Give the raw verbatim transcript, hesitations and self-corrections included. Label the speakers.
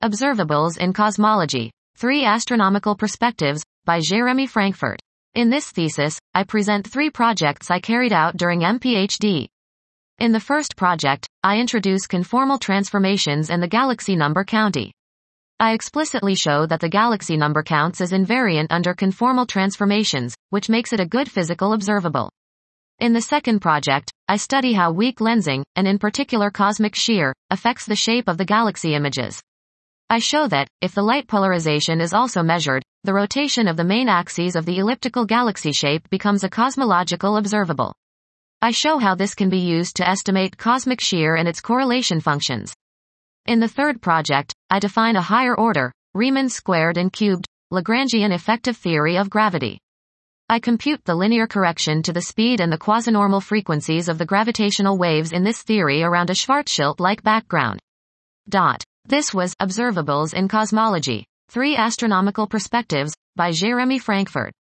Speaker 1: Observables in Cosmology. Three Astronomical Perspectives, by Jérémy Frankfurt. In this thesis, I present three projects I carried out during M PhD. In the first project, I introduce conformal transformations and the galaxy number county. I explicitly show that the galaxy number counts is invariant under conformal transformations, which makes it a good physical observable. In the second project, I study how weak lensing, and in particular cosmic shear, affects the shape of the galaxy images. I show that, if the light polarization is also measured, the rotation of the main axes of the elliptical galaxy shape becomes a cosmological observable. I show how this can be used to estimate cosmic shear and its correlation functions. In the third project, I define a higher order, Riemann squared and cubed, Lagrangian effective theory of gravity. I compute the linear correction to the speed and the quasinormal frequencies of the gravitational waves in this theory around a Schwarzschild-like background. Dot. This was Observables in Cosmology. Three Astronomical Perspectives, by Jérémy Frankfurt.